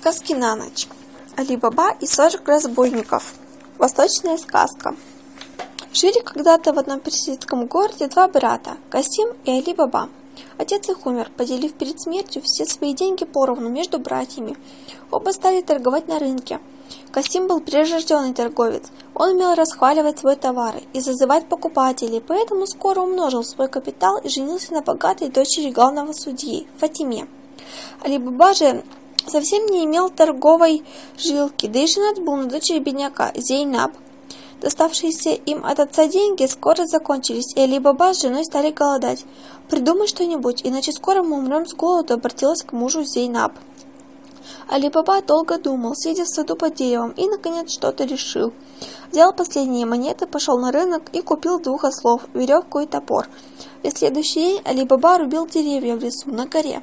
Сказки на ночь. Али-Баба и 40 разбойников. Восточная сказка. Жили когда-то в одном персидском городе два брата, Касим и Али-Баба. Отец их умер, поделив перед смертью все свои деньги поровну между братьями. Оба стали торговать на рынке. Касим был прирожденный торговец. Он умел расхваливать свой товар и зазывать покупателей, поэтому скоро умножил свой капитал и женился на богатой дочери главного судьи, Фатиме. Али-Баба же совсем не имел торговой жилки, да и женат был на дочери бедняка, Зейнаб. Доставшиеся им от отца деньги скоро закончились, и Али-Баба с женой стали голодать. «Придумай что-нибудь, иначе скоро мы умрем с голоду», — обратилась к мужу Зейнаб. Али-Баба долго думал, сидя в саду под деревом, и, наконец, что-то решил. Взял последние монеты, пошел на рынок и купил 2 ослов, веревку и топор. И в следующий день Али-Баба рубил деревья в лесу на горе.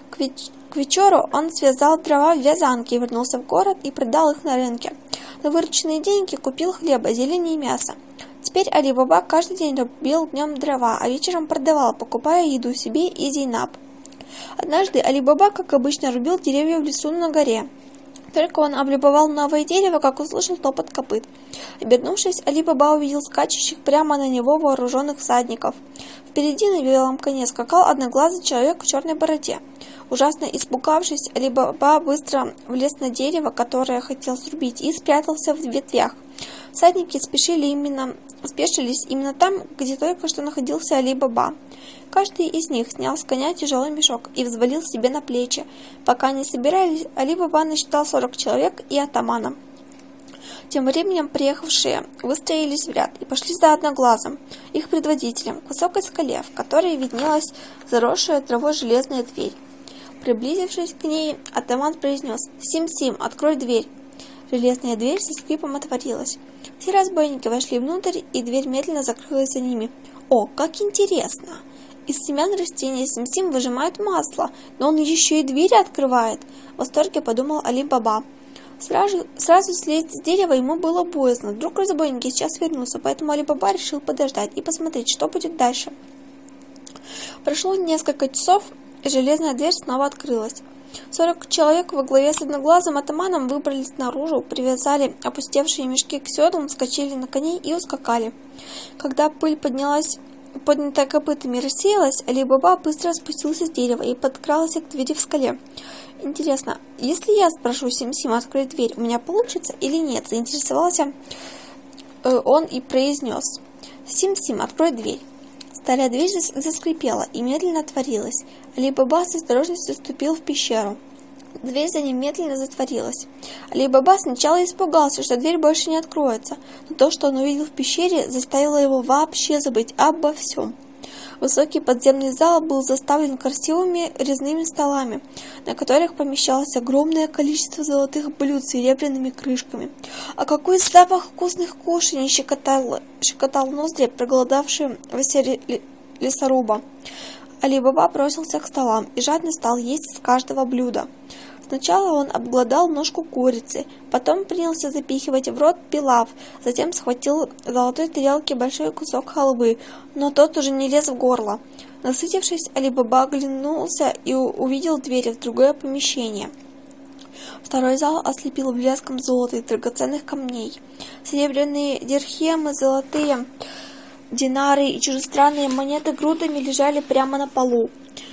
К вечеру он связал дрова в вязанке и вернулся в город и продал их на рынке. На вырученные деньги купил хлеба, зелень и мясо. Теперь Али-Баба каждый день рубил днем дрова, а вечером продавал, покупая еду себе и Зейнаб. Однажды Али-Баба, как обычно, рубил деревья в лесу на горе. Только он облюбовал новое дерево, как услышал топот копыт. Обернувшись, Али-Баба увидел скачущих прямо на него вооруженных всадников. Впереди на белом коне скакал одноглазый человек в черной бороде. Ужасно испугавшись, Али-Баба быстро влез на дерево, которое хотел срубить, и спрятался в ветвях. Всадники спешились именно там, где только что находился Али-Баба. Каждый из них снял с коня тяжелый мешок и взвалил себе на плечи. Пока они собирались, Али-Баба насчитал 40 человек и атамана. Тем временем приехавшие выстроились в ряд и пошли за одноглазым, их предводителем, к высокой скале, в которой виднелась заросшая травой железная дверь. Приблизившись к ней, атаман произнес: «Сим-Сим, открой дверь!» Железная дверь со скрипом отворилась. Все разбойники вошли внутрь, и дверь медленно закрылась за ними. «О, как интересно! Из семян растения Сим-Сим выжимают масло, но он еще и двери открывает!» В восторге подумал Али-Баба. Сразу слезть с дерева ему было боязно. Вдруг разбойники сейчас вернутся, поэтому Али-Баба решил подождать и посмотреть, что будет дальше. Прошло несколько часов, и железная дверь снова открылась. 40 человек во главе с одноглазым атаманом выбрались наружу, привязали опустевшие мешки к седлам, вскочили на коней и ускакали. Когда пыль поднятая копытами, рассеялась, Али-Баба быстро спустился с дерева и подкрался к двери в скале. «Интересно, если я спрошу Сим-Сим открыть дверь, у меня получится или нет?» — заинтересовался он и произнес: «Сим-Сим, открой дверь». Старая дверь заскрипела и медленно отворилась. Али-Баба с осторожностью ступил в пещеру. Дверь за ним медленно затворилась. Али-Баба сначала испугался, что дверь больше не откроется, но то, что он увидел в пещере, заставило его вообще забыть обо всем. Высокий подземный зал был заставлен красивыми резными столами, на которых помещалось огромное количество золотых блюд с серебряными крышками. А какой запах вкусных кушаний щекотал ноздри проголодавшегося лесоруба! Али-Баба бросился к столам и жадно стал есть с каждого блюда. Сначала он обглодал ножку курицы, потом принялся запихивать в рот пилав, затем схватил в золотой тарелке большой кусок халвы, но тот уже не лез в горло. Насытившись, Али-Баба оглянулся и увидел двери в другое помещение. Второй зал ослепил блеском золота и драгоценных камней. Серебряные дирхемы, золотые динары и чужестранные монеты грудами лежали прямо на полу.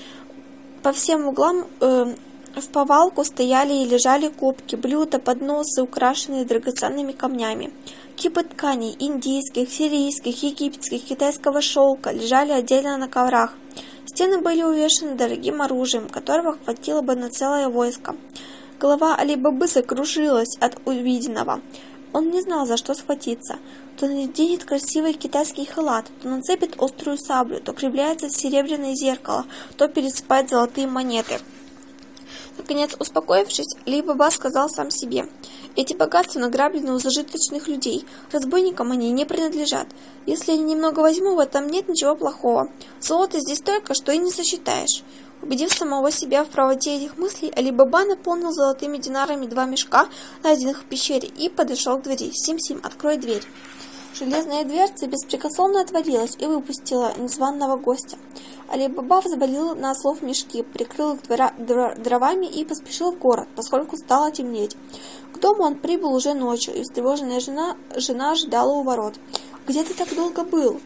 По всем углам в повалку стояли и лежали кубки, блюда, подносы, украшенные драгоценными камнями. Кипы тканей индийских, сирийских, египетских, китайского шелка лежали отдельно на коврах. Стены были увешаны дорогим оружием, которого хватило бы на целое войско. Голова Али-Бабы закружилась от увиденного. Он не знал, за что схватиться. То наденет красивый китайский халат, то нацепит острую саблю, то кривляется в серебряное зеркало, то пересыпает золотые монеты. Наконец, успокоившись, Али-Баба сказал сам себе: «Эти богатства награблены у зажиточных людей. Разбойникам они не принадлежат. Если я немного возьму, в этом нет ничего плохого. Золота здесь столько, что и не сосчитаешь». Убедив самого себя в правоте этих мыслей, Али-Баба наполнил золотыми динарами 2 мешка, найденных в пещере, и подошел к двери. «Сим-Сим, открой дверь». Железная дверца беспрекословно отворилась и выпустила незваного гостя. Али-Баба взвалил на ослов мешки, прикрыл их дровами и поспешил в город, поскольку стало темнеть. К дому он прибыл уже ночью, и встревоженная жена ожидала у ворот. «Где ты так долго был?»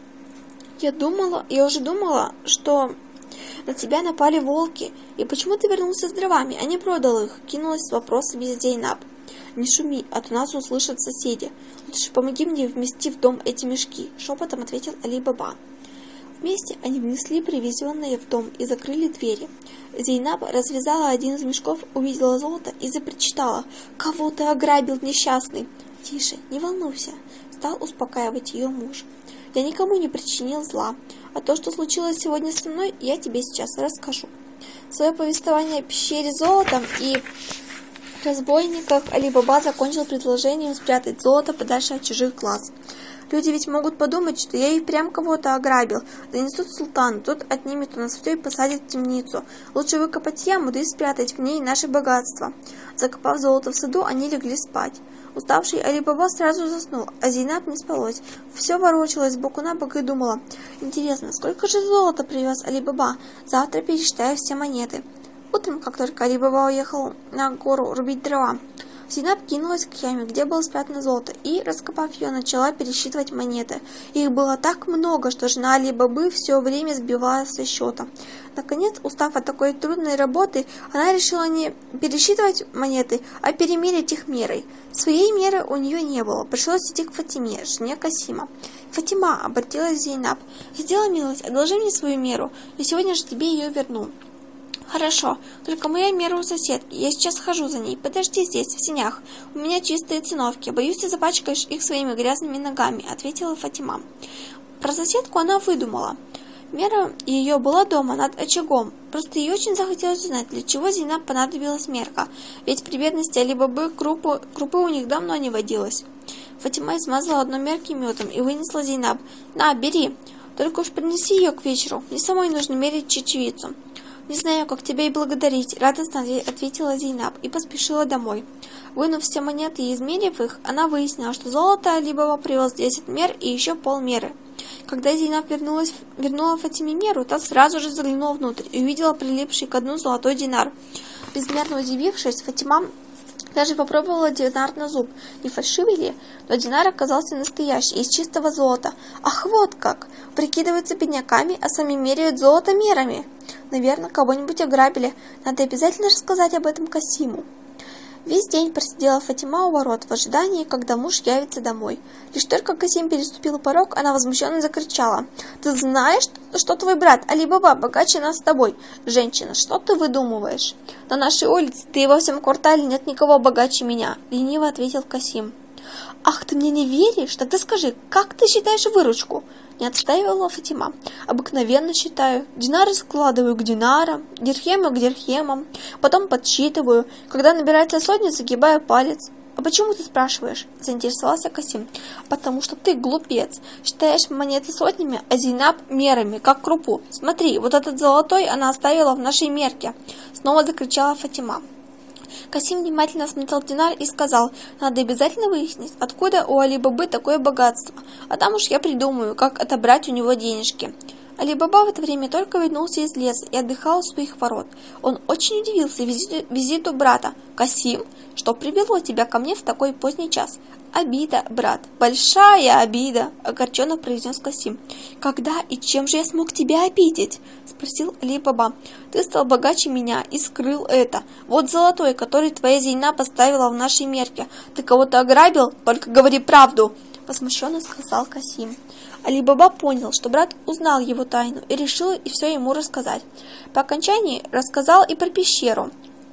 Я уже думала, что на тебя напали волки. И почему ты вернулся с дровами, а не продал их?» Кинулась с вопросами Зейнаб. «Не шуми, а то нас услышат соседи. Лучше помоги мне вмести в дом эти мешки», — шепотом ответил Али-Баба. Вместе они внесли привезенные в дом и закрыли двери. Зейнаб развязала один из мешков, увидела золото и запричитала: «Кого ты ограбил, несчастный?» «Тише, не волнуйся», — стал успокаивать ее муж. «Я никому не причинил зла, а то, что случилось сегодня со мной, я тебе сейчас расскажу». Свое повествование о пещере золота и разбойниках Али-Баба закончил предложением спрятать золото подальше от чужих глаз. «Люди ведь могут подумать, что я и впрямь кого-то ограбил. Донесут султану, тот отнимет у нас все и посадит в темницу. Лучше выкопать яму, да и спрятать в ней наше богатство». Закопав золото в саду, они легли спать. Уставший Али-Баба сразу заснул, а Зейнаб не спалось. Все ворочалось сбоку на бок и думала: «Интересно, сколько же золота привез Али-Баба? Завтра пересчитаю все монеты». Утром, как только Али-Баба уехал на гору рубить дрова, Зейнаб кинулась к яме, где было спрятано золото, и, раскопав ее, начала пересчитывать монеты. Их было так много, что жена Али-Бабы все время сбивалась со счета. Наконец, устав от такой трудной работы, она решила не пересчитывать монеты, а перемерить их мерой. Своей меры у нее не было, пришлось идти к Фатиме, жене Касима. «Фатима», — обратилась Зейнаб, — «сделай милость, одолжи мне свою меру, и сегодня же тебе ее верну». «Хорошо, только моя мера у соседки, я сейчас хожу за ней, подожди здесь, в сенях, у меня чистые циновки, боюсь, ты запачкаешь их своими грязными ногами», — ответила Фатима. Про соседку она выдумала. Мера ее была дома, над очагом, просто ей очень захотелось узнать, для чего Зейнаб понадобилась мерка, ведь при бедности Али-Бабы крупы у них давно не водилось. Фатима измазала одну мерки медом и вынесла Зейнаб. «На, бери, только уж принеси ее к вечеру, мне самой нужно мерить чечевицу». «Не знаю, как тебя и благодарить», — радостно ответила Зейнаб и поспешила домой. Вынув все монеты и измерив их, она выяснила, что золото Али-Баба привез 10 мер и еще полмеры. Когда Зейнаб вернула Фатиме меру, та сразу же заглянула внутрь и увидела прилипший к дну золотой динар. Безмерно удивившись, Фатима даже попробовала динар на зуб, не фальшивый ли, но динар оказался настоящий, из чистого золота. «Ах, вот как! Прикидываются бедняками, а сами меряют золото мерами! Наверное, кого-нибудь ограбили. Надо обязательно рассказать об этом Касиму». Весь день просидела Фатима у ворот в ожидании, когда муж явится домой. Лишь только Касим переступил порог, она возмущенно закричала: «Ты знаешь, что твой брат Али-Баба богаче нас с тобой? Женщина, что ты выдумываешь? На нашей улице, да и во всем квартале нет никого богаче меня», — лениво ответил Касим. «Ах, ты мне не веришь? Тогда скажи, как ты считаешь выручку?» Не отстаивала Фатима. «Обыкновенно считаю. Динары складываю к динарам, дирхемы к дирхемам, потом подсчитываю. Когда набирается сотня, загибаю палец». «А почему ты спрашиваешь?» — заинтересовался Касим. «Потому что ты глупец. Считаешь монеты сотнями, а Зейнаб мерами, как крупу. Смотри, вот этот золотой она оставила в нашей мерке». Снова закричала Фатима. Касим внимательно осмотрел динар и сказал: «Надо обязательно выяснить, откуда у Али-Бабы такое богатство, а там уж я придумаю, как отобрать у него денежки». Али-Баба в это время только вернулся из леса и отдыхал у своих ворот. Он очень удивился визиту брата. «Касим, что привело тебя ко мне в такой поздний час?» «Обида, брат, большая обида», — огорченно произнес Касим. «Когда и чем же я смог тебя обидеть?» — спросил Али-Баба. «Ты стал богаче меня и скрыл это. Вот золотой, который твоя Зейна поставила в нашей мерке. Ты кого-то ограбил? Только говори правду!» — возмущенно сказал Касим. Али-Баба понял, что брат узнал его тайну и решил и все ему рассказать. По окончании рассказал и про пещеру,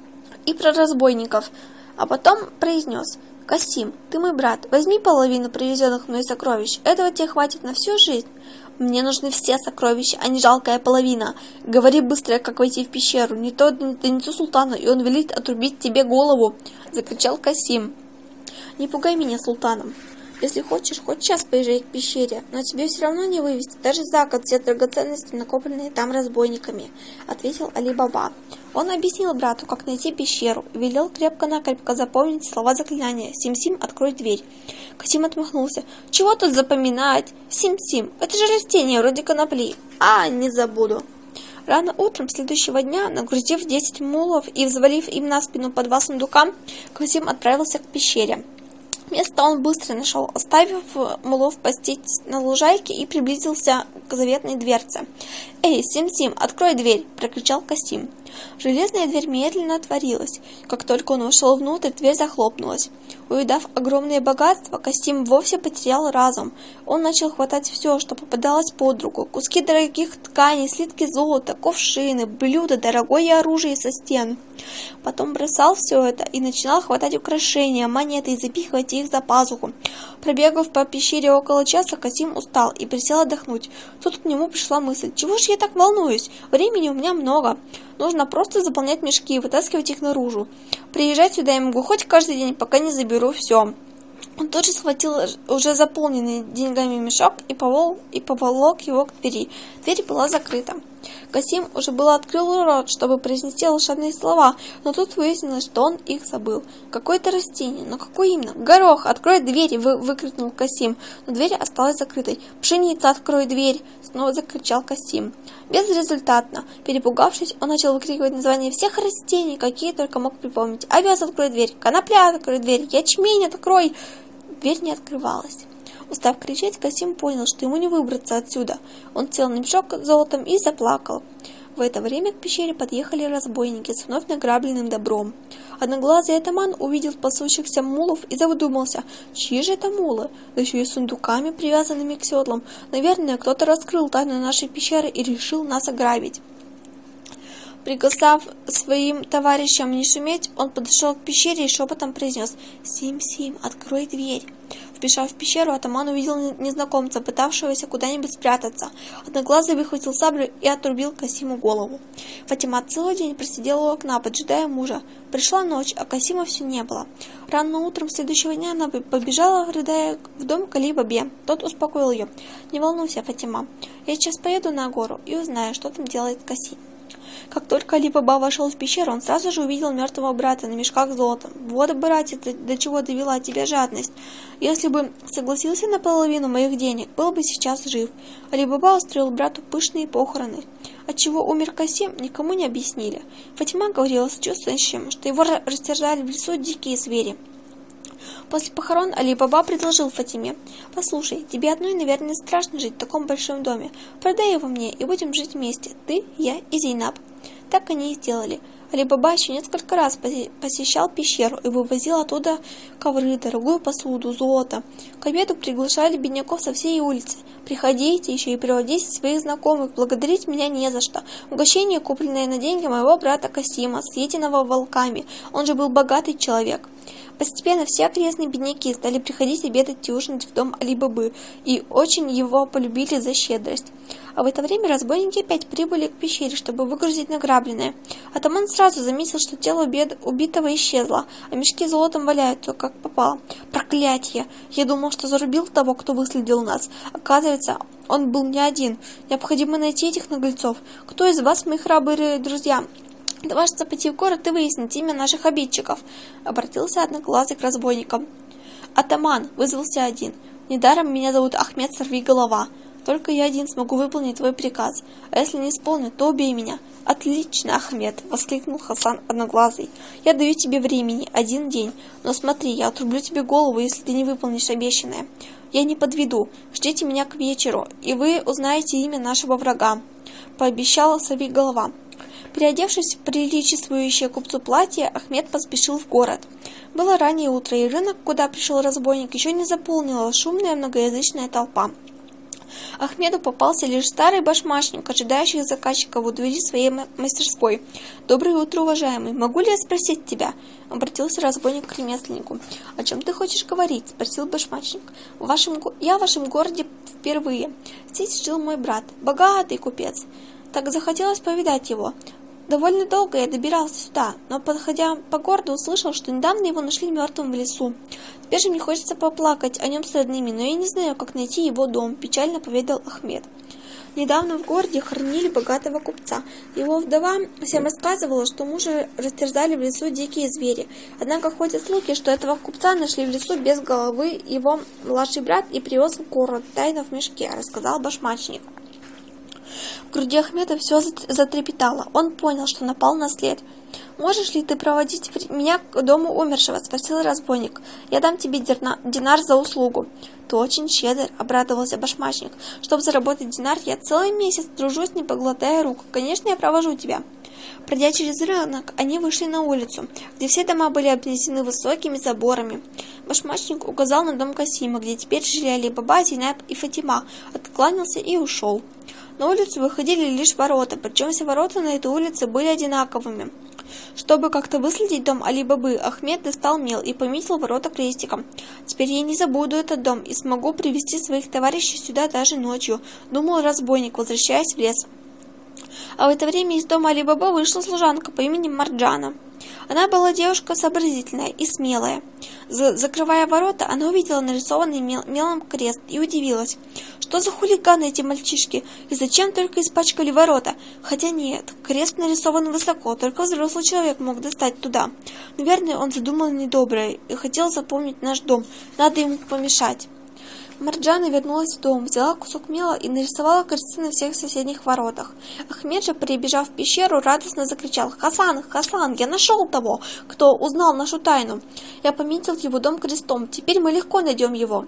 и про разбойников, а потом произнес: «Касим, ты мой брат, возьми половину привезенных мной сокровищ, этого тебе хватит на всю жизнь». «Мне нужны все сокровища, а не жалкая половина. Говори быстро, как войти в пещеру, не то донесу султану, и он велит отрубить тебе голову», — закричал Касим. «Не пугай меня султаном. Если хочешь, хоть час поезжай к пещере, но тебе все равно не вывести даже за год все драгоценности, накопленные там разбойниками», — ответил Али-Баба. Он объяснил брату, как найти пещеру, и велел крепко-накрепко запомнить слова заклинания «Сим-Сим, открой дверь». Касим отмахнулся. «Чего тут запоминать? Сим-Сим, это же растение вроде конопли. Не забуду». Рано утром следующего дня, нагрузив 10 мулов и взвалив им на спину по 2 сундука, Касим отправился к пещере. Место он быстро нашел, оставив мулов пастись на лужайке, и приблизился к заветной дверце. «Эй, Сим-Сим, открой дверь!» – прокричал Касим. Железная дверь медленно отворилась. Как только он вошел внутрь, дверь захлопнулась. Увидав огромное богатство, Касим вовсе потерял разум. Он начал хватать все, что попадалось под руку: куски дорогих тканей, слитки золота, кувшины, блюда, дорогое оружие со стен. Потом бросал все это и начинал хватать украшения, монеты и запихивать их за пазуху. Пробегав по пещере около часа, Касим устал и присел отдохнуть. Тут к нему пришла мысль: чего же я так волнуюсь? Времени у меня много. Нужно просто заполнять мешки и вытаскивать их наружу. Приезжать сюда я могу хоть каждый день, пока не заберу все. Он тут же схватил уже заполненный деньгами мешок и поволок его к двери. Дверь была закрыта. Касим уже было открыл рот, чтобы произнести волшебные слова, но тут выяснилось, что он их забыл. Какое-то растение, но какое именно? «Горох, открой дверь!» — выкрикнул Касим, но дверь осталась закрытой. «Пшеница, открой дверь!» — снова закричал Касим. Безрезультатно. Перепугавшись, он начал выкрикивать названия всех растений, какие только мог припомнить. «Овес, открой дверь! Конопля, открой дверь! Ячмень, открой!» Дверь не открывалась. Устав кричать, Касим понял, что ему не выбраться отсюда. Он сел на мешок с золотом и заплакал. В это время к пещере подъехали разбойники с вновь награбленным добром. Одноглазый атаман увидел пасущихся мулов и задумался: чьи же это мулы, да еще и с сундуками, привязанными к седлам. Наверное, кто-то раскрыл тайну нашей пещеры и решил нас ограбить. Приказав своим товарищам не шуметь, он подошел к пещере и шепотом произнес: «Сим-Сим, открой дверь». Вбежав в пещеру, атаман увидел незнакомца, пытавшегося куда-нибудь спрятаться. Одноглазый выхватил саблю и отрубил Касиму голову. Фатима целый день просидела у окна, поджидая мужа. Пришла ночь, а Касима все не было. Рано утром следующего дня она побежала, рыдая, в дом к Али-Бабе. Тот успокоил ее: «Не волнуйся, Фатима, я сейчас поеду на гору и узнаю, что там делает Касим». Как только Али-Баба вошел в пещеру, он сразу же увидел мертвого брата на мешках с золотом. «Вот, братец, до чего довела тебя жадность. Если бы согласился на половину моих денег, был бы сейчас жив». Али-Баба устроил брату пышные похороны. Отчего умер Касим, никому не объяснили. Фатима говорила сочувствующим, что его растерзали в лесу дикие звери. После похорон Али-Баба предложил Фатиме: «Послушай, тебе одной, наверное, страшно жить в таком большом доме. Продай его мне, и будем жить вместе, ты, я и Зейнаб». Так они и сделали. Али-Баба еще несколько раз посещал пещеру и вывозил оттуда ковры, дорогую посуду, золото. К обеду приглашали бедняков со всей улицы. «Приходите еще и приводите своих знакомых, благодарить меня не за что. Угощение, купленное на деньги моего брата Касима, съеденного волками. Он же был богатый человек». Постепенно все окрестные бедняки стали приходить обедать и ужинать в дом Али-Бабы и очень его полюбили за щедрость. А в это время разбойники опять прибыли к пещере, чтобы выгрузить награбленное. Атаман сразу заметил, что тело убитого исчезло, а мешки с золотом валяются, как попало. «Проклятье! Я думал, что зарубил того, кто выследил нас. Оказывается, он был не один. Необходимо найти этих наглецов. Кто из вас, мои храбрые друзья? Отважится пойти в город и выяснить имя наших обидчиков», — обратился Одноглазый к разбойникам. «Атаман», — вызвался один, — «недаром меня зовут Ахмед Сорвиголова. Только я один смогу выполнить твой приказ. А если не исполню, то убей меня». «Отлично, Ахмед», — воскликнул Хасан Одноглазый. «Я даю тебе времени 1 день, но смотри, я отрублю тебе голову, если ты не выполнишь обещанное. Я не подведу. Ждите меня к вечеру, и вы узнаете имя нашего врага», — пообещала Сорвиголова. Переодевшись в приличествующее купцу платье, Ахмед поспешил в город. Было раннее утро, и рынок, куда пришел разбойник, еще не заполнила шумная многоязычная толпа. Ахмеду попался лишь старый башмачник, ожидающий заказчика у двери своей мастерской. «Доброе утро, уважаемый. Могу ли я спросить тебя?» — обратился разбойник к ремесленнику. «О чем ты хочешь говорить?» — спросил башмачник. «Я в вашем городе впервые. Здесь жил мой брат, богатый купец. Так захотелось повидать его. Довольно долго я добирался сюда, но, подходя по городу, услышал, что недавно его нашли мертвым в лесу. Теперь же мне хочется поплакать о нем с родными, но я не знаю, как найти его дом, печально поведал Ахмед. Недавно в городе хоронили богатого купца. Его вдова всем рассказывала, что мужа растерзали в лесу дикие звери. Однако ходят слухи, что этого купца нашли в лесу без головы его младший брат и привез в город тайно в мешке, рассказал башмачник. В груди Ахмеда все затрепетало. Он понял, что напал на след. «Можешь ли ты проводить меня к дому умершего?» — спросил разбойник. «Я дам тебе динар за услугу». «Ты очень щедр», — обрадовался башмачник. «Чтобы заработать динар, я целый месяц тружусь, не поглотая рук. Конечно, я провожу тебя». Пройдя через рынок, они вышли на улицу, где все дома были обнесены высокими заборами. Башмачник указал на дом Касима, где теперь жили Али-Баба, Зейнаб и Фатима, откланялся и ушел. На улицу выходили лишь ворота, причем все ворота на этой улице были одинаковыми. Чтобы как-то выследить дом Али-Бабы, Ахмед достал мел и пометил ворота крестиком. «Теперь я не забуду этот дом и смогу привести своих товарищей сюда даже ночью», — думал разбойник, возвращаясь в лес. А в это время из дома Али-Бабы вышла служанка по имени Марджана. Она была девушка сообразительная и смелая. Закрывая ворота, она увидела нарисованный мелом крест и удивилась. Что за хулиганы эти мальчишки? И зачем только испачкали ворота? Хотя нет, крест нарисован высоко, только взрослый человек мог достать туда. Наверное, он задумал недоброе и хотел запомнить наш дом. Надо ему помешать. Марджана вернулась в дом, взяла кусок мела и нарисовала кресты на всех соседних воротах. Ахмед же, прибежав в пещеру, радостно закричал: «Хасан, Хасан, я нашел того, кто узнал нашу тайну. Я пометил его дом крестом, теперь мы легко найдем его».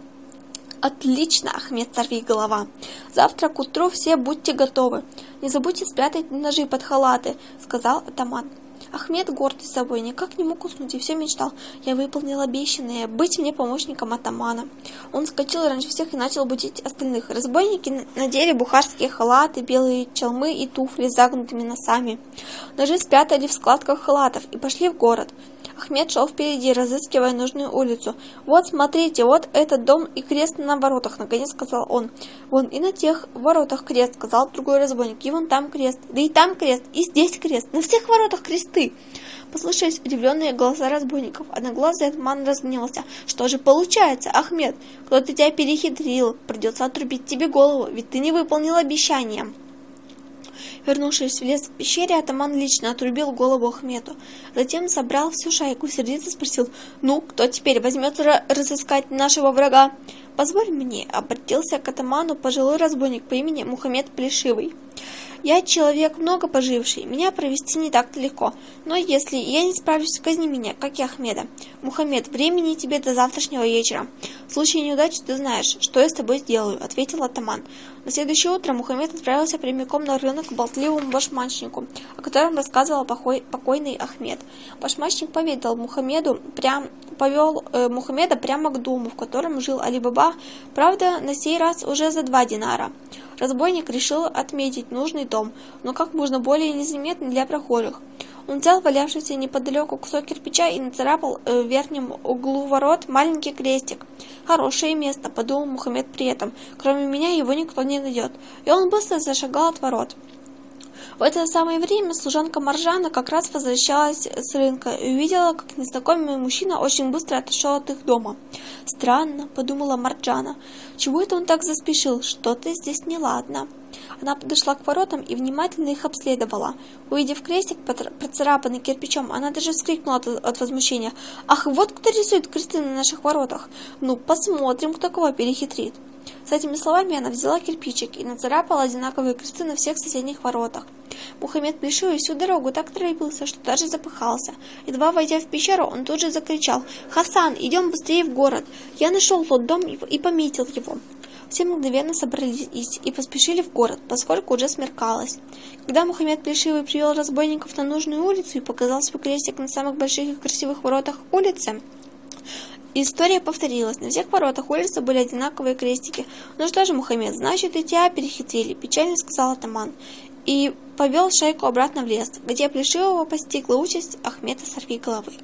«Отлично, Ахмед, сорвиголова! Завтра к утру все будьте готовы. Не забудьте спрятать ножи под халаты», — сказал атаман. Ахмед, гордый собой, никак не мог уснуть и все мечтал. «Я выполнил обещанное — быть мне помощником атамана». Он вскочил раньше всех и начал будить остальных. Разбойники надели бухарские халаты, белые чалмы и туфли с загнутыми носами. Ножи спрятали в складках халатов и пошли в город. Ахмед шел впереди, разыскивая нужную улицу. «Вот, смотрите, вот этот дом и крест на воротах», — наконец сказал он. «Вон и на тех воротах крест», — сказал другой разбойник. «И вон там крест, да и там крест, и здесь крест, на всех воротах кресты». Послышались удивленные голоса разбойников. Одноглазый атаман разгневался. «Что же получается, Ахмед? Кто-то тебя перехитрил. Придется отрубить тебе голову, ведь ты не выполнил обещания». Вернувшись в лес к пещере, атаман лично отрубил голову Ахмету. Затем собрал всю шайку, сердито спросил: «Ну, кто теперь возьмется разыскать нашего врага?» «Позволь мне», — обратился к атаману пожилой разбойник по имени Мухаммед Плешивый. «Я человек много поживший, меня провести не так-то легко, но если я не справлюсь, казни меня, как и Ахмеда. Мухаммед, времени тебе до завтрашнего вечера. В случае неудачи ты знаешь, что я с тобой сделаю», — ответил атаман. На следующее утро Мухаммед отправился прямиком на рынок к болтливому башмачнику, о котором рассказывал покойный Ахмед. Башмачник поведал повел Мухаммеда прямо к дому, в котором жил Али-Баба, правда, на сей раз уже за 2 динара. Разбойник решил отметить нужный дом, но как можно более незаметно для прохожих. Он взял валявшийся неподалеку кусок кирпича и нацарапал в верхнем углу ворот маленький крестик. «Хорошее место», — подумал Мухаммед при этом. «Кроме меня его никто не найдет». И он быстро зашагал от ворот. В это самое время служанка Марджана как раз возвращалась с рынка и увидела, как незнакомый мужчина очень быстро отошел от их дома. «Странно», — подумала Марджана, — «чего это он так заспешил? Что-то здесь неладно». Она подошла к воротам и внимательно их обследовала. Увидев крестик, процарапанный кирпичом, она даже вскрикнула от возмущения. «Ах, вот кто рисует кресты на наших воротах! Ну, посмотрим, кто кого перехитрит!» С этими словами она взяла кирпичик и нацарапала одинаковые кресты на всех соседних воротах. Мухаммед Плешивый всю дорогу так торопился, что даже запыхался. Едва войдя в пещеру, он тут же закричал: «Хасан, идем быстрее в город! Я нашел тот дом и пометил его!» Все мгновенно собрались и поспешили в город, поскольку уже смеркалось. Когда Мухаммед Плешивый привел разбойников на нужную улицу и показал свой крестик на самых больших и красивых воротах улицы, история повторилась. На всех воротах улицы были одинаковые крестики. «Ну что же, Мухаммед, значит, и тебя перехитрили», — печально сказал атаман. И повел шайку обратно в лес, где Плешивого постигла участь Ахмеда Сорвиголовы.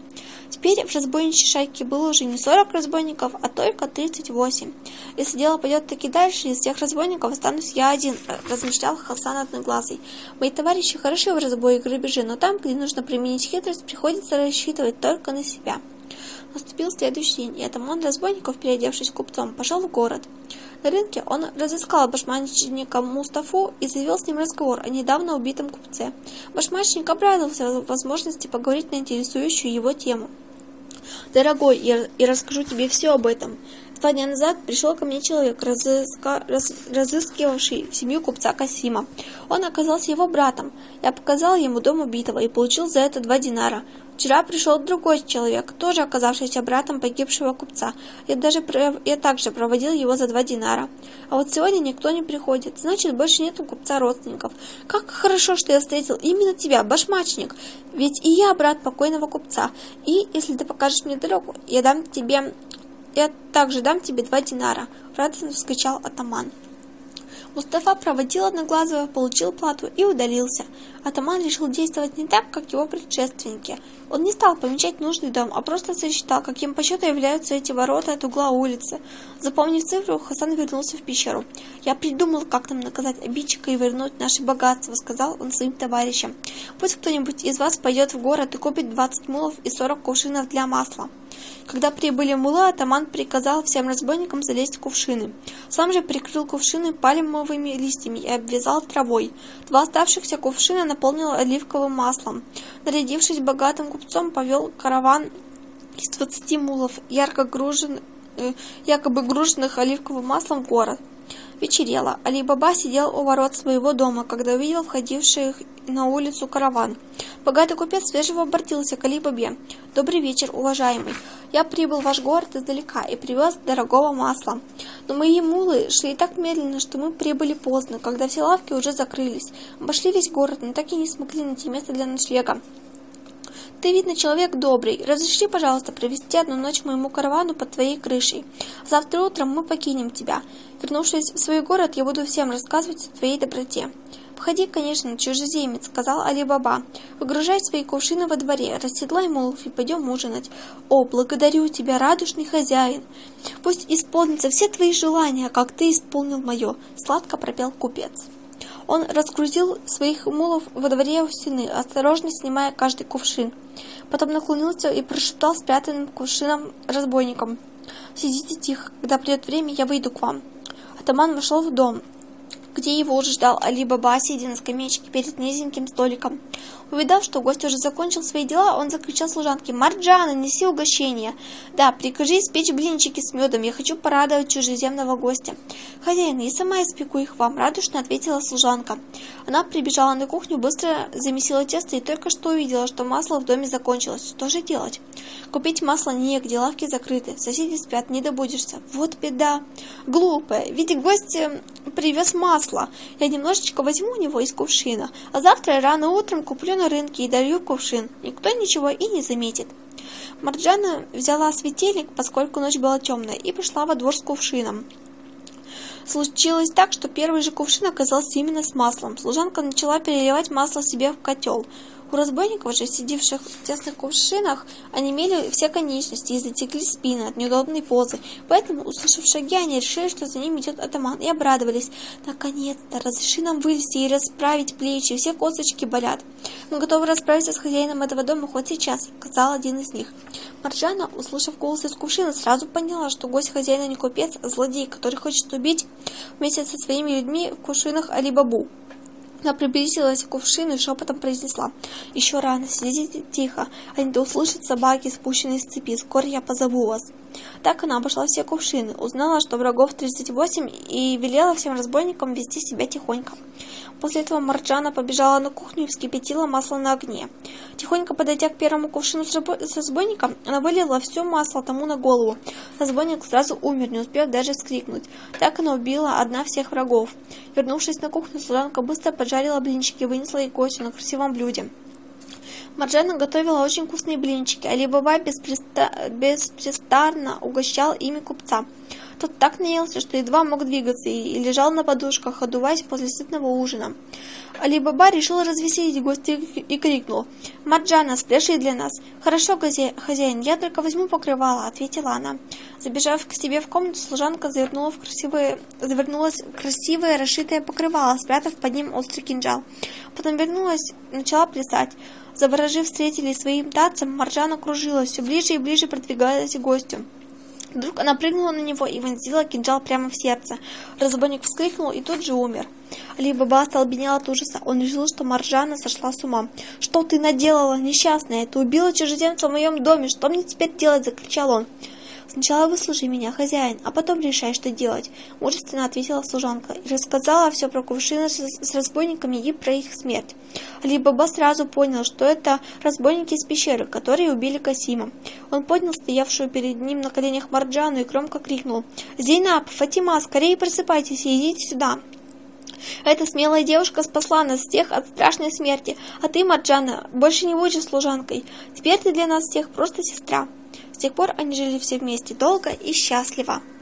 Теперь в разбойничьей шайке было уже не 40 разбойников, а только 38. Если дело пойдет таки дальше, из всех разбойников останусь я один, размышлял Хасан Одноглазый. Мои товарищи хороши в разбое и грабеже, но там, где нужно применить хитрость, приходится рассчитывать только на себя. Наступил следующий день, и атаман разбойников, переодевшись купцом, пошел в город. На рынке он разыскал башмачника Мустафу и завел с ним разговор о недавно убитом купце. Башмачник обрадовался возможности поговорить на интересующую его тему. «Дорогой, я расскажу тебе все об этом. 2 дня назад пришел ко мне человек, разыскивавший семью купца Касима. Он оказался его братом. Я показал ему дом убитого и получил за это 2 динара. Вчера пришел другой человек, тоже оказавшийся братом погибшего купца. Я также проводил его за 2 динара. А вот сегодня никто не приходит, значит, больше нет у купца родственников. Как хорошо, что я встретил именно тебя, башмачник, ведь и я брат покойного купца. И если ты покажешь мне дорогу, я также дам тебе 2 динара», — радостно вскричал атаман. Мустафа проводил Одноглазого, получил плату и удалился. Атаман решил действовать не так, как его предшественники. Он не стал помечать нужный дом, а просто сосчитал, каким по счету являются эти ворота от угла улицы. Запомнив цифру, Хасан вернулся в пещеру. «Я придумал, как нам наказать обидчика и вернуть наше богатство», — сказал он своим товарищам. «Пусть кто-нибудь из вас пойдет в город и купит 20 мулов и 40 кувшинов для масла». Когда прибыли мулы, атаман приказал всем разбойникам залезть в кувшины. Сам же прикрыл кувшины пальмовыми листьями и обвязал травой. 2 оставшихся кувшина наполнил оливковым маслом. Нарядившись богатым купцом, повел караван из 20 мулов, якобы груженных оливковым маслом, в город. Вечерело. Али-Баба сидел у ворот своего дома, когда увидел входивший на улицу караван. Богатый купец свежего обратился к Али-Бабе. «Добрый вечер, уважаемый. Я прибыл в ваш город издалека и привез дорогого масла. Но мои мулы шли так медленно, что мы прибыли поздно, когда все лавки уже закрылись. Обошли весь город, но так и не смогли найти место для ночлега. Ты, видно, человек добрый. Разреши, пожалуйста, провести 1 ночь моему каравану под твоей крышей. Завтра утром мы покинем тебя. Вернувшись в свой город, я буду всем рассказывать о твоей доброте». «Входи, конечно, чужеземец», — сказал Али-Баба. «Выгружай свои кувшины во дворе, расседлай мулов и пойдем ужинать». «О, благодарю тебя, радушный хозяин! Пусть исполнятся все твои желания, как ты исполнил мое», — сладко пропел купец. Он разгрузил своих мулов во дворе у стены, осторожно снимая каждый кувшин. Потом наклонился и прошептал спрятанным кувшином разбойникам: «Сидите тихо, когда придет время, я выйду к вам». Атаман вошел в дом, где его уже ждал Али-Баба, сидя на скамеечке перед низеньким столиком. Увидав, что гость уже закончил свои дела, он закричал служанке: «Марджана, неси угощение! Да, прикажи испечь блинчики с медом, я хочу порадовать чужеземного гостя». «Хозяин, я сама испеку их вам», — радушно ответила служанка. Она прибежала на кухню, быстро замесила тесто и только что увидела, что масло в доме закончилось. Что же делать? Купить масло негде, лавки закрыты, соседи спят, не добудешься. Вот беда. Глупая, ведь гость привез масло. Я немножечко возьму у него из кувшина, а завтра рано утром куплю на рынке и долью в кувшин. Никто ничего и не заметит. Марджана взяла светильник, поскольку ночь была темная, и пошла во двор с кувшином. Случилось так, что первый же кувшин оказался именно с маслом. Служанка начала переливать масло себе в котел. У разбойников же, сидевших в тесных кувшинах, онемели все конечности и затекли спины от неудобной позы. Поэтому, услышав шаги, они решили, что за ним идет атаман, и обрадовались. «Наконец-то! Разреши нам вылезти и расправить плечи, все косточки болят. Мы готовы расправиться с хозяином этого дома хоть сейчас», — сказал один из них. Марджана, услышав голос из кувшина, сразу поняла, что гость хозяина не купец, а злодей, который хочет убить вместе со своими людьми в кувшинах Али-Бабу. Она приблизилась к кувшину и шепотом произнесла: «Еще рано, сидите тихо, а не то услышат собаки, спущенные с цепи, скоро я позову вас». Так она обошла все кувшины, узнала, что врагов 38, и велела всем разбойникам вести себя тихонько. После этого Марджана побежала на кухню и вскипятила масло на огне. Тихонько подойдя к первому кувшину с разбойником, она вылила все масло тому на голову. Разбойник сразу умер, не успев даже вскрикнуть. Так она убила одна всех врагов. Вернувшись на кухню, служанка быстро поджарила блинчики и вынесла их гостю на красивом блюде. Марджана готовила очень вкусные блинчики, Али-Баба беспрестанно угощал ими купца. Тот так наелся, что едва мог двигаться и лежал на подушках, отдуваясь после сытного ужина. Али Баба решил развеселить гостя и крикнул: «Марджана, спляши для нас!» «Хорошо, хозяин, я только возьму покрывало», — ответила она. Забежав к себе в комнату, служанка завернулась в красивое расшитое покрывало, спрятав под ним острый кинжал. Потом вернулась, начала плясать. Заворожив зрителей своим танцем, Марджана кружилась, все ближе и ближе продвигаясь к гостю. Вдруг она прыгнула на него и вонзила кинжал прямо в сердце. Разбойник вскрикнул и тут же умер. Али Баба остолбенел от ужаса. Он решил, что Марджана сошла с ума. «Что ты наделала, несчастная? Ты убила чужеземца в моем доме. Что мне теперь делать?» — закричал он. «Сначала выслушай меня, хозяин, а потом решай, что делать», — мужественно ответила служанка и рассказала все про кувшины с разбойниками и про их смерть. Али Баба сразу понял, что это разбойники из пещеры, которые убили Касима. Он поднял стоявшую перед ним на коленях Марджану и громко крикнул: «Зейнаб, Фатима, скорее просыпайтесь и идите сюда! Эта смелая девушка спасла нас всех от страшной смерти, а ты, Марджана, больше не будешь служанкой. Теперь ты для нас всех просто сестра». С тех пор они жили все вместе долго и счастливо.